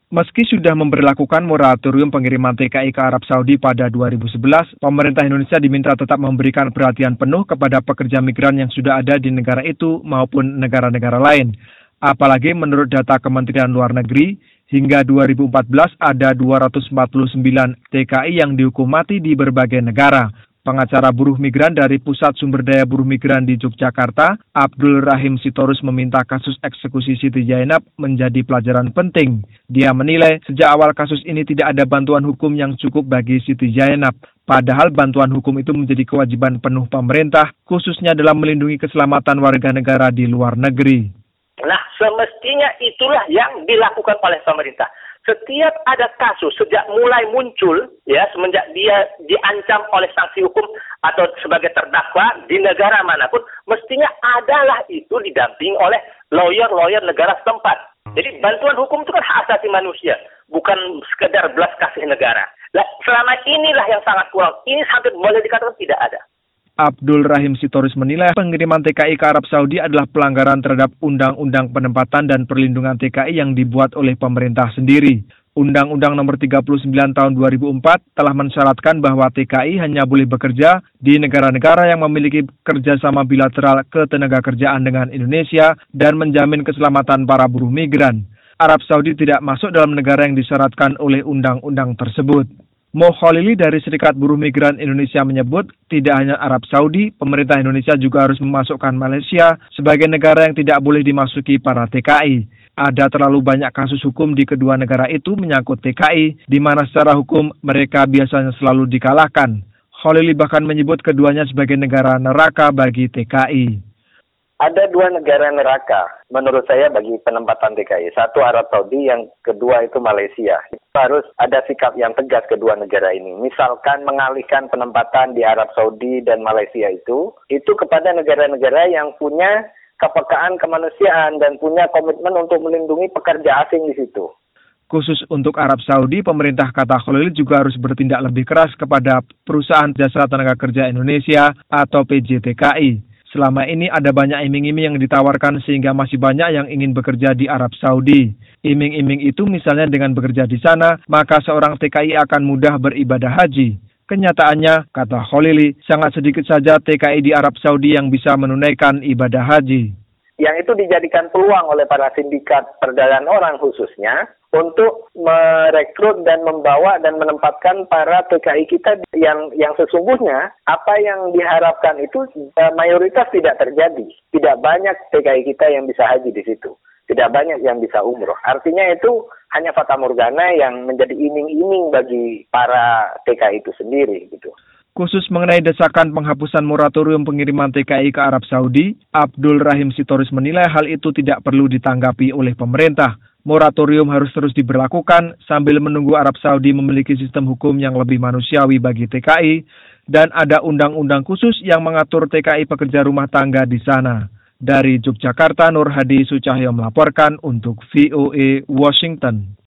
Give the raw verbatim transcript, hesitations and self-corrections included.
Meski sudah memberlakukan moratorium pengiriman T K I ke Arab Saudi pada dua ribu sebelas, pemerintah Indonesia diminta tetap memberikan perhatian penuh kepada pekerja migran yang sudah ada di negara itu maupun negara-negara lain. Apalagi menurut data Kementerian Luar Negeri, hingga dua ribu empat belas ada dua ratus empat puluh sembilan T K I yang dihukum mati di berbagai negara. Pengacara buruh migran dari Pusat Sumber Daya Buruh Migran di Yogyakarta, Abdul Rahim Sitorus meminta kasus eksekusi Siti Zainab menjadi pelajaran penting. Dia menilai sejak awal kasus ini tidak ada bantuan hukum yang cukup bagi Siti Zainab. Padahal bantuan hukum itu menjadi kewajiban penuh pemerintah, khususnya dalam melindungi keselamatan warga negara di luar negeri. Nah, semestinya itulah yang dilakukan oleh pemerintah. Setiap ada kasus, sejak mulai muncul, ya semenjak dia diancam oleh sanksi hukum atau sebagai terdakwa di negara manapun, mestinya adalah itu didampingi oleh lawyer-lawyer negara setempat. Jadi bantuan hukum itu kan hak asasi manusia, bukan sekedar belas kasih negara. Nah, selama inilah yang sangat kurang. Ini sampai boleh dikatakan tidak ada. Abdul Rahim Sitorus menilai pengiriman T K I ke Arab Saudi adalah pelanggaran terhadap Undang-Undang Penempatan dan Perlindungan T K I yang dibuat oleh pemerintah sendiri. Undang-Undang Nomor tiga puluh sembilan Tahun dua ribu empat telah mensyaratkan bahwa T K I hanya boleh bekerja di negara-negara yang memiliki kerjasama bilateral ketenagakerjaan dengan Indonesia dan menjamin keselamatan para buruh migran. Arab Saudi tidak masuk dalam negara yang disyaratkan oleh undang-undang tersebut. Mo Khalili dari Serikat Buruh Migran Indonesia menyebut, tidak hanya Arab Saudi, pemerintah Indonesia juga harus memasukkan Malaysia sebagai negara yang tidak boleh dimasuki para T K I. Ada terlalu banyak kasus hukum di kedua negara itu menyangkut T K I, di mana secara hukum mereka biasanya selalu dikalahkan. Khalili bahkan menyebut keduanya sebagai negara neraka bagi T K I. Ada dua negara neraka, menurut saya bagi penempatan T K I. Satu Arab Saudi, yang kedua itu Malaysia. Harus ada sikap yang tegas kedua negara ini. Misalkan mengalihkan penempatan di Arab Saudi dan Malaysia itu, itu kepada negara-negara yang punya kepekaan kemanusiaan dan punya komitmen untuk melindungi pekerja asing di situ. Khusus untuk Arab Saudi, pemerintah kata Khalil juga harus bertindak lebih keras kepada perusahaan jasa tenaga kerja Indonesia atau P J T K I. Selama ini ada banyak iming-iming yang ditawarkan sehingga masih banyak yang ingin bekerja di Arab Saudi. Iming-iming itu misalnya dengan bekerja di sana, maka seorang T K I akan mudah beribadah haji. Kenyataannya, kata Khalili, sangat sedikit saja T K I di Arab Saudi yang bisa menunaikan ibadah haji. Yang itu dijadikan peluang oleh para sindikat perdagangan orang khususnya untuk merekrut dan membawa dan menempatkan para T K I kita yang yang sesungguhnya apa yang diharapkan itu mayoritas tidak terjadi. Tidak banyak T K I kita yang bisa haji di situ. Tidak banyak yang bisa umroh. Artinya itu hanya fata morgana yang menjadi iming-iming bagi para T K I itu sendiri gitu. Khusus mengenai desakan penghapusan moratorium pengiriman T K I ke Arab Saudi, Abdul Rahim Sitorus menilai hal itu tidak perlu ditanggapi oleh pemerintah. Moratorium harus terus diberlakukan sambil menunggu Arab Saudi memiliki sistem hukum yang lebih manusiawi bagi T K I dan ada undang-undang khusus yang mengatur T K I pekerja rumah tangga di sana. Dari Yogyakarta, Nur Hadi Sucahyo melaporkan untuk V O A Washington.